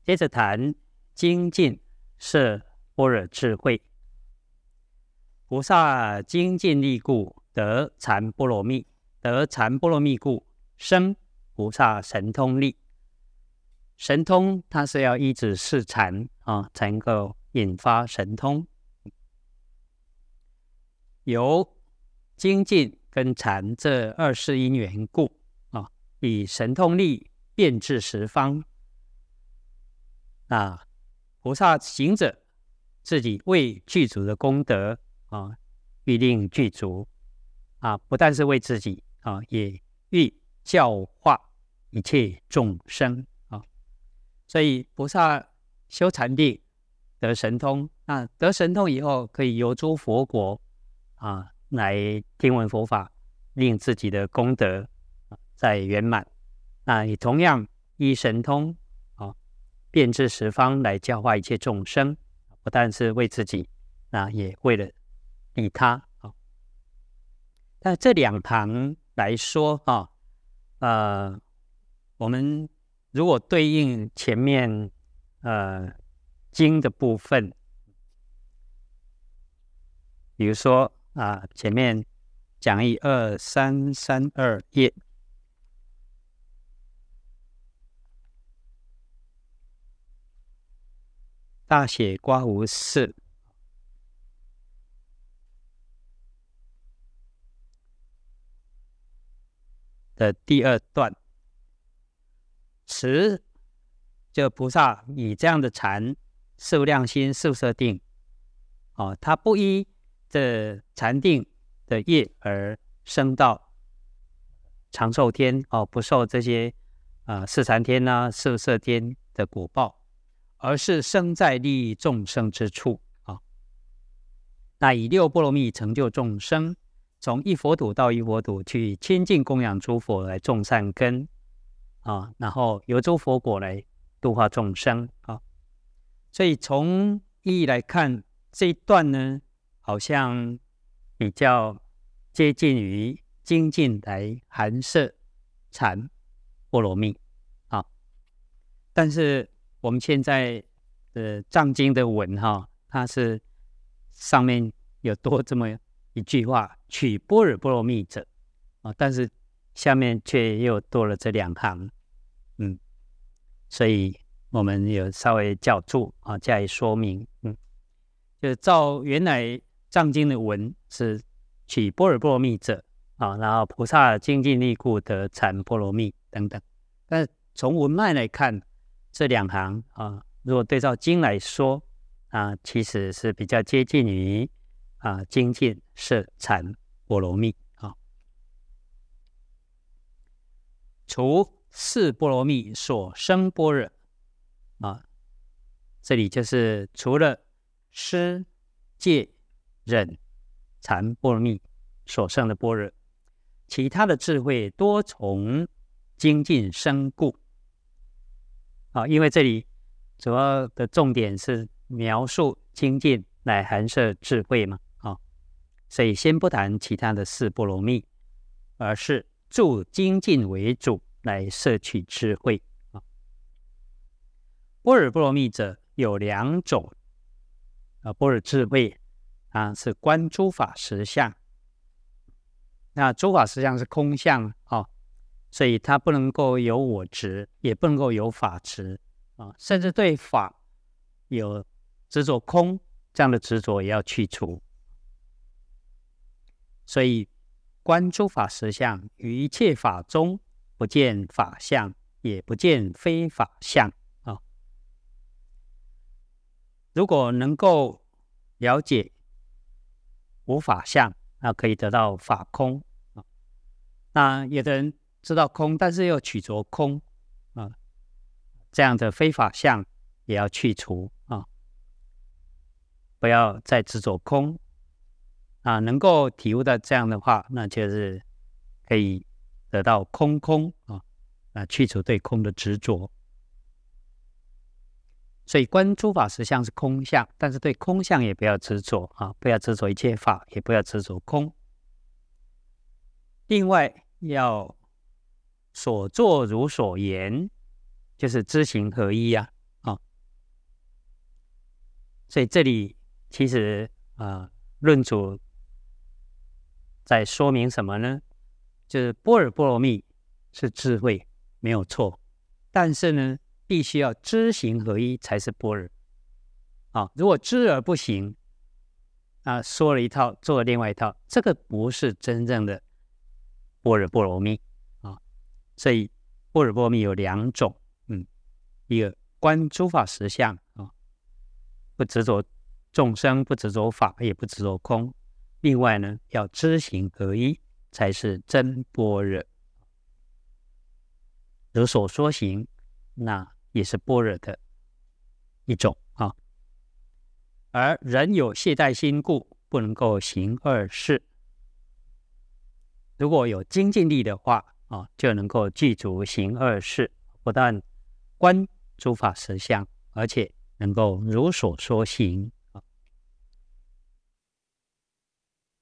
接着谈精进摄般若智慧。菩萨精进力故，得禅波罗蜜。得禅波罗蜜故，生菩萨神通力。神通它是要依止是禅才能够引发神通。由精进跟禅这二世因缘故以神通力遍至十方。菩萨行者自己为具足的功德必定具足不但是为自己也欲教化一切众生所以菩萨修禅定得神通，那得神通以后可以游诸佛国来听闻佛法，令自己的功德再圆满。那也同样依神通遍至十方来教化一切众生，不但是为自己，也为了利他但这两堂来说我们如果对应前面经的部分，比如说前面讲义2332页大写刮胡4的第2段，持就菩萨以这样的禅四无量心四无色定他不依这禅定的业而升到长寿天不受这些四禅天四无色天的果报，而是生在利益众生之处那以六波罗蜜成就众生，从一佛土到一佛土去亲近供养诸佛来种善根然后由诸佛果来度化众生所以从意义来看，这一段呢好像比较接近于精进来含摄禅波罗蜜但是我们现在的藏经的文它是上面有多这么一句话，取般若波罗蜜者但是下面却又多了这两行所以我们有稍微校注加以说明就照原来藏经的文是取般若波罗蜜者然后菩萨精进力故得禅波罗蜜等等，但是从文脉来看，这两行如果对照经来说其实是比较接近于精进摄禅波罗蜜除四波罗蜜所生般若这里就是除了施戒忍禅波罗蜜所生的般若，其他的智慧多从精进生故因为这里主要的重点是描述精进来含摄智慧嘛所以先不谈其他的四波罗蜜，而是助精进为主来摄取智慧般若波罗蜜者有两种般若智慧是观诸法实相，那诸法实相是空相所以它不能够有我执，也不能够有法执甚至对法有执着空，这样的执着也要去除。所以观诸法实相，于一切法中不见法相，也不见非法相如果能够了解无法相，那可以得到法空那有的人知道空，但是又取着空这样的非法相也要去除不要再执着空能够体悟到这样的话，那就是可以得到空去除对空的执着。所以观诸法实相是空相，但是对空相也不要执着不要执着一切法，也不要执着空。另外要所作如所言，就是知行合一所以这里其实论主在说明什么呢？就是般若波罗蜜是智慧，没有错，但是呢，必须要知行合一才是般若。如果知而不行，说了一套，做了另外一套，这个不是真正的般若波罗蜜所以般若波罗蜜有2种，一个观诸法实相不执着众生，不执着法，也不执着空。另外呢，要知行合一，才是真般若。有所说行，那也是般若的一种而人有懈怠心故，不能够行2事。如果有精进力的话就能够具足行2事，不但观诸法实相，而且能够如所说行。